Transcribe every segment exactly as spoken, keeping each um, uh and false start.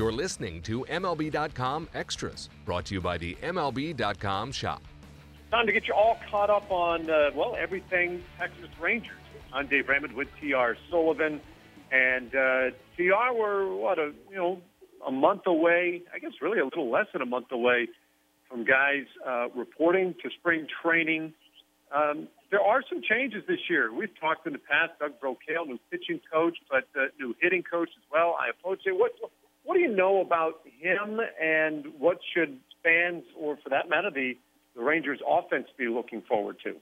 You're listening to M L B dot com Extras, brought to you by the M L B dot com shop. Time to get you all caught up on, uh, well, everything Texas Rangers. I'm Dave Raymond with T R Sullivan. And uh, T R, we're, what, a, you know, a month away, I guess really a little less than a month away from guys uh, reporting to spring training. Um, there are some changes this year. We've talked in the past, Doug Brocail, new pitching coach, but uh, new hitting coach as well. I approach it. What, what do you know about him, and what should fans, or for that matter, the, the Rangers offense be looking forward to?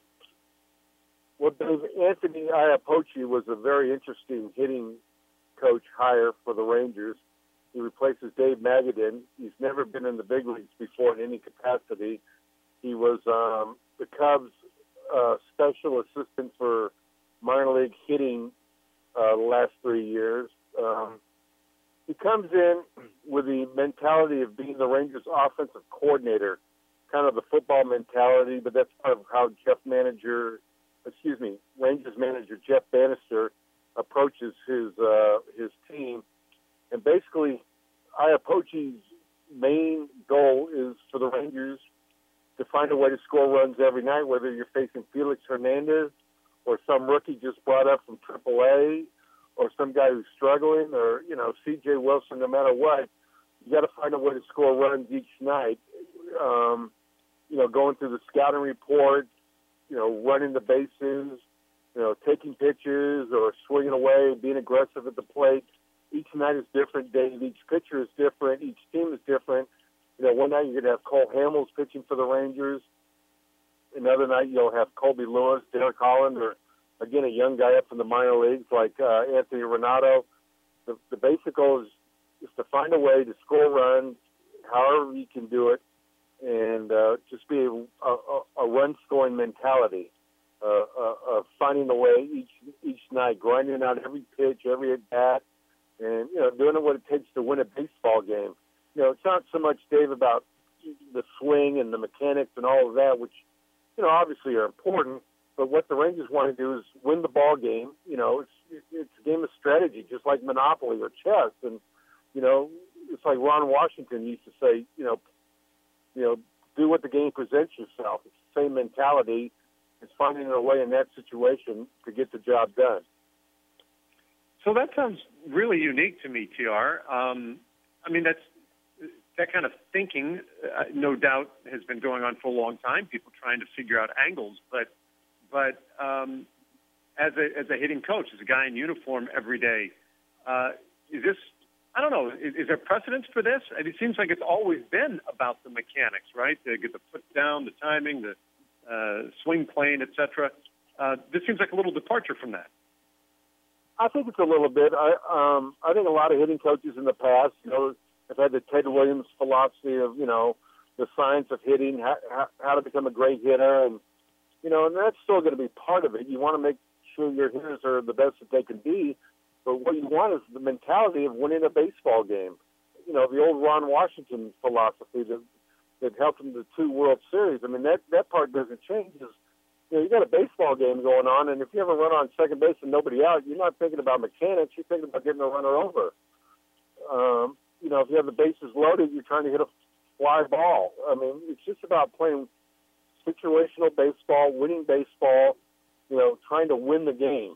Well, Dave, Anthony Iapoce was a very interesting hitting coach hire for the Rangers. He replaces Dave Magadan. He's never been in the big leagues before in any capacity. He was um, the Cubs' uh, special assistant for minor league hitting uh, the last three years. Um, he comes in with the mentality of being the Rangers' offensive coordinator, kind of the football mentality, but that's part of how Jeff manager, excuse me, Rangers manager Jeff Bannister approaches his uh, his team. And basically, Iapoce's main goal is for the Rangers to find a way to score runs every night, whether you're facing Felix Hernandez or some rookie just brought up from triple A or some guy who's struggling, or, you know, C J Wilson. No matter what, you got to find a way to score runs each night. Um, you know, going through the scouting report, you know, running the bases, you know, taking pitches or swinging away, being aggressive at the plate. Each night is different, Dave. Each pitcher is different. Each team is different. You know, one night you're going to have Cole Hamels pitching for the Rangers. Another night you'll have Colby Lewis, Derek Holland, or, again, a young guy up from the minor leagues like uh, Anthony Renato. The, the basic goal is, is to find a way to score runs, however you can do it, and uh, just be a, a, a run-scoring mentality uh, uh, of finding a way each each night, grinding out every pitch, every at-bat, and, you know, doing what it takes to win a baseball game. You know, it's not so much, Dave, about the swing and the mechanics and all of that, which, you know, obviously are important, but what the Rangers want to do is win the ball game. You know, it's it's a game of strategy, just like Monopoly or chess. And, you know, it's like Ron Washington used to say, you know, you know, do what the game presents yourself. It's the same mentality. It's finding a way in that situation to get the job done. So that sounds really unique to me, T R. Um, I mean, that's that kind of thinking, uh, no doubt, has been going on for a long time. People trying to figure out angles, but but um, as a as a hitting coach, as a guy in uniform every day, uh, is this? I don't know. Is, is there precedence for this? It seems like it's always been about the mechanics, right? To get the put down, the timing, the uh, swing plane, et cetera. Uh, this seems like a little departure from that. I think it's a little bit. I um, I think a lot of hitting coaches in the past, you know, have had the Ted Williams philosophy of, you know, the science of hitting, how, how to become a great hitter, and, you know, and that's still going to be part of it. You want to make sure your hitters are the best that they can be, but what you want is the mentality of winning a baseball game. You know, the old Ron Washington philosophy that that helped him to two World Series. I mean, that that part doesn't change. Is, you know, you got a baseball game going on, and if you ever run on second base and nobody out, you're not thinking about mechanics. You're thinking about getting a runner over. Um, you know, if you have the bases loaded, you're trying to hit a fly ball. I mean, it's just about playing situational baseball, winning baseball, you know, trying to win the game.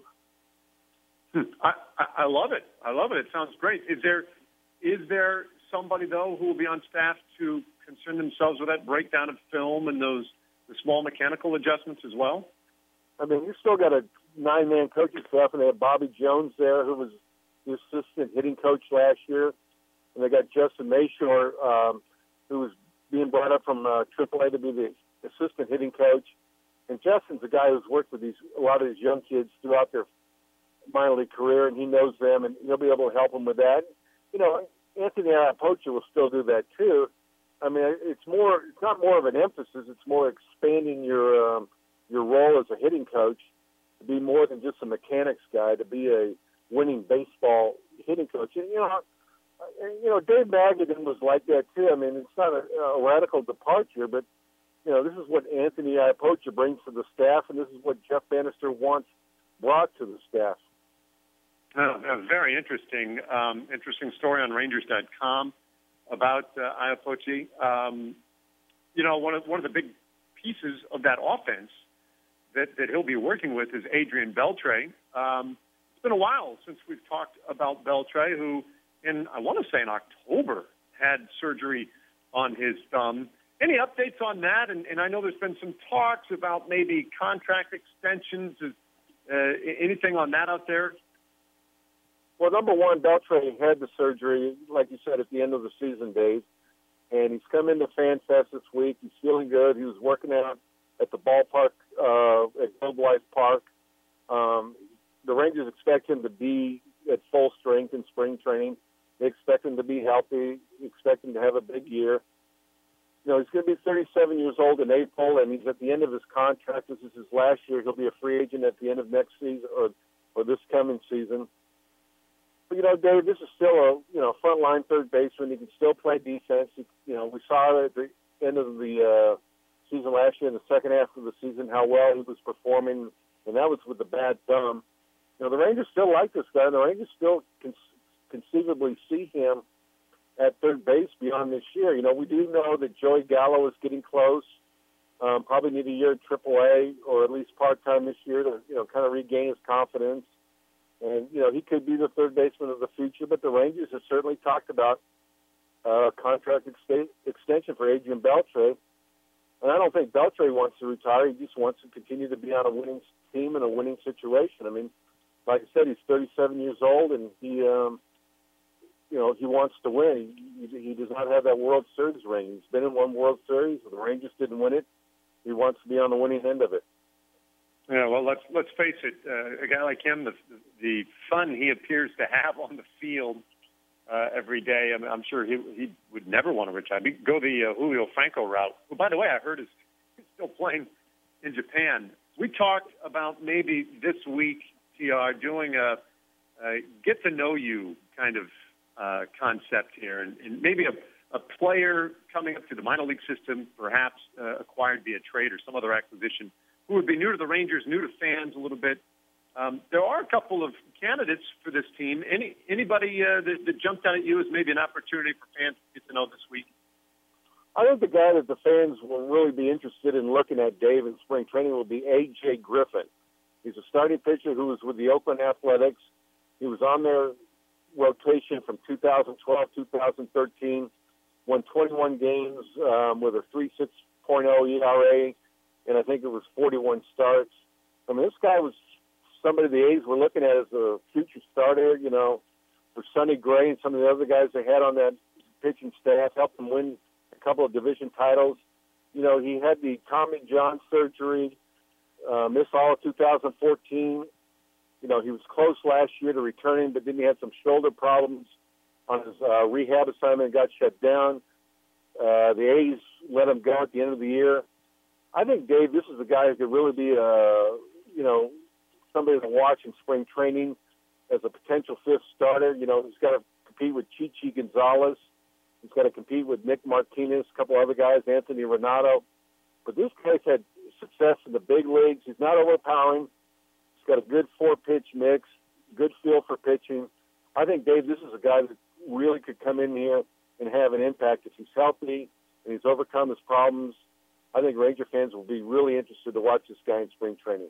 I, I, I love it. I love it. It sounds great. Is there is there somebody, though, who will be on staff to concern themselves with that breakdown of film and those the small mechanical adjustments as well? I mean, you still got a nine-man coaching staff, and they have Bobby Jones there, who was the assistant hitting coach last year. And they got Justin Mayshore, um, who was being brought up from uh, triple A to be the assistant hitting coach. And Justin's a guy who's worked with these a lot of these young kids throughout their minor league career, and he knows them, and he'll be able to help them with that. You know, Anthony Iapoce will still do that too. I mean, it's more, it's not more of an emphasis. It's more expanding your um, your role as a hitting coach to be more than just a mechanics guy, to be a winning baseball hitting coach. And, you know, you know, Dave Magadan was like that too. I mean, it's not a, a radical departure, but, you know, this is what Anthony Iapoce brings to the staff, and this is what Jeff Bannister wants brought to the staff. Uh, uh, very interesting. Um, interesting story on Rangers dot com about uh, Iapoce. Um, you know, one of one of the big pieces of that offense that, that he'll be working with is Adrian Beltre. Um, it's been a while since we've talked about Beltre, who, in I want to say in October, had surgery on his thumb. Any updates on that? And, and I know there's been some talks about maybe contract extensions. Is, uh, anything on that out there? Well, number one, Beltre had the surgery, like you said, at the end of the season, Dave. And he's come into FanFest this week. He's feeling good. He was working out at the ballpark uh, at Globe Life Park. Um, the Rangers expect him to be at full strength in spring training. They expect him to be healthy. They expect him to have a big year. You know, he's going to be thirty-seven years old in April, and he's at the end of his contract. This is his last year. He'll be a free agent at the end of next season or, or this coming season. But, you know, Dave, this is still a, you know, frontline third baseman. He can still play defense. He, you know, we saw at the end of the uh, season last year, in the second half of the season, how well he was performing, and that was with the bad thumb. You know, the Rangers still like this guy. The Rangers still con- conceivably see him at third base beyond this year. You know, we do know that Joey Gallo is getting close. Um, probably need a year at triple A or at least part-time this year to, you know, kind of regain his confidence. And, you know, he could be the third baseman of the future, but the Rangers have certainly talked about a uh, contract ex- extension for Adrian Beltre. And I don't think Beltre wants to retire. He just wants to continue to be on a winning team in a winning situation. I mean, like I said, he's thirty-seven years old, and he, um, you know, he wants to win. He, he, he does not have that World Series ring. He's been in one World Series. The Rangers didn't win it. He wants to be on the winning end of it. Yeah, well, let's let's face it. Uh, a guy like him, the the fun he appears to have on the field uh, every day. I mean, I'm sure he he would never want to retire. He'd go the uh, Julio Franco route, who, by the way, I heard is still playing in Japan. We talked about maybe this week, T R, doing a, a get to know you kind of uh, concept here, and, and maybe a, a player coming up to the minor league system, perhaps uh, acquired via trade or some other acquisition, who would be new to the Rangers, new to fans a little bit. Um, there are a couple of candidates for this team. Any anybody uh, that, that jumped out at you as maybe an opportunity for fans to get to know this week? I think the guy that the fans will really be interested in looking at, Dave, in spring training will be A J Griffin. He's a starting pitcher who was with the Oakland Athletics. He was on their rotation from two thousand twelve, two thousand thirteen, won twenty-one games um, with a three point six oh E R A, and I think it was forty-one starts. I mean, this guy was somebody the A's were looking at as a future starter, you know, for Sonny Gray and some of the other guys they had on that pitching staff, helped them win a couple of division titles. You know, he had the Tommy John surgery, uh, missed all of two thousand fourteen. You know, he was close last year to returning, but then he had some shoulder problems on his uh, rehab assignment and got shut down. Uh, the A's let him go at the end of the year. I think, Dave, this is a guy who could really be, a, you know, somebody to watch in spring training as a potential fifth starter. You know, he's got to compete with Chichi Gonzalez. He's got to compete with Nick Martinez, a couple other guys, Anthony Renato. But this guy's had success in the big leagues. He's not overpowering. He's got a good four-pitch mix, good feel for pitching. I think, Dave, this is a guy that really could come in here and have an impact if he's healthy and he's overcome his problems. I think Ranger fans will be really interested to watch this guy in spring training.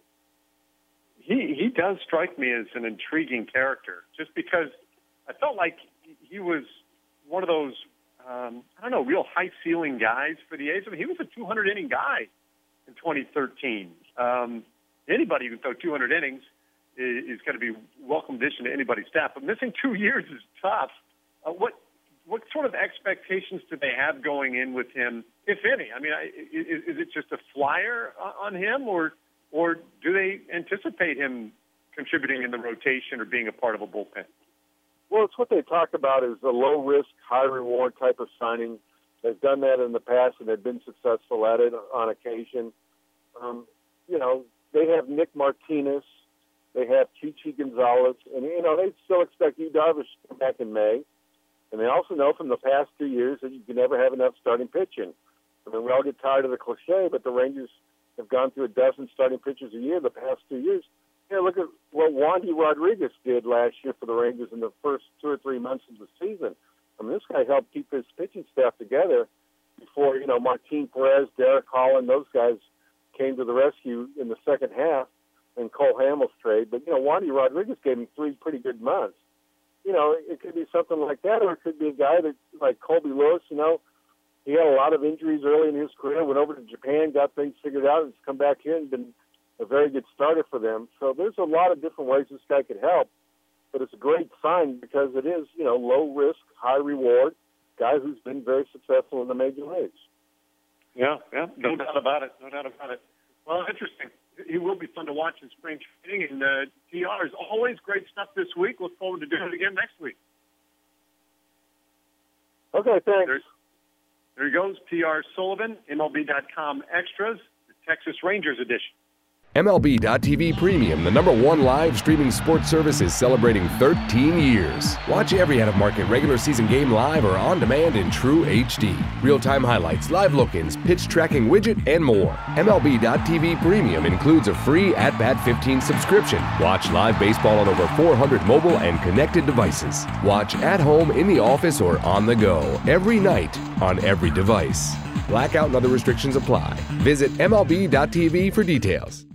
He he does strike me as an intriguing character, just because I felt like he was one of those, um, I don't know, real high-ceiling guys for the A's. I mean, he was a two hundred inning guy in twenty thirteen. Um, anybody who can throw two hundred innings is, is going to be welcome addition to anybody's staff. But missing two years is tough. Uh, what what sort of expectations do they have going in with him, if any? I mean, is, is it just a flyer on him, or or do they anticipate him contributing in the rotation or being a part of a bullpen? Well, it's what they talk about is a low-risk, high-reward type of signing. They've done that in the past, and they've been successful at it on occasion. Um, you know, they have Nick Martinez. They have Chichi Gonzalez. And, you know, they still expect Yu Darvish to come back in May. And they also know from the past two years that you can never have enough starting pitching. I mean, we all get tired of the cliche, but the Rangers have gone through a dozen starting pitchers a year the past two years, Yeah, look at what Wandy Rodriguez did last year for the Rangers in the first two or three months of the season. I mean, this guy helped keep his pitching staff together before, you know, Martin Perez, Derek Holland, those guys came to the rescue in the second half in Cole Hamels trade. But, you know, Wandy Rodriguez gave him three pretty good months. You know, it could be something like that, or it could be a guy that, like Colby Lewis, you know, he had a lot of injuries early in his career, went over to Japan, got things figured out, and has come back here and been a very good starter for them. So there's a lot of different ways this guy could help, but it's a great sign because it is, you know, low risk, high reward, guy who's been very successful in the major leagues. Yeah, yeah, no doubt about it, no doubt about it. Well, interesting. He will be fun to watch in spring training, and uh, T R is always great stuff this week. Look forward to doing it again next week. Okay, thanks. There's, there he goes, T R Sullivan, M L B dot com Extras, the Texas Rangers edition. M L B dot T V Premium, the number one live streaming sports service, is celebrating thirteen years. Watch every out-of-market regular season game live or on demand in true H D. Real-time highlights, live look-ins, pitch tracking widget, and more. M L B dot T V Premium includes a free At Bat fifteen subscription. Watch live baseball on over four hundred mobile and connected devices. Watch at home, in the office, or on the go every night on every device. Blackout and other restrictions apply. Visit M L B dot T V for details.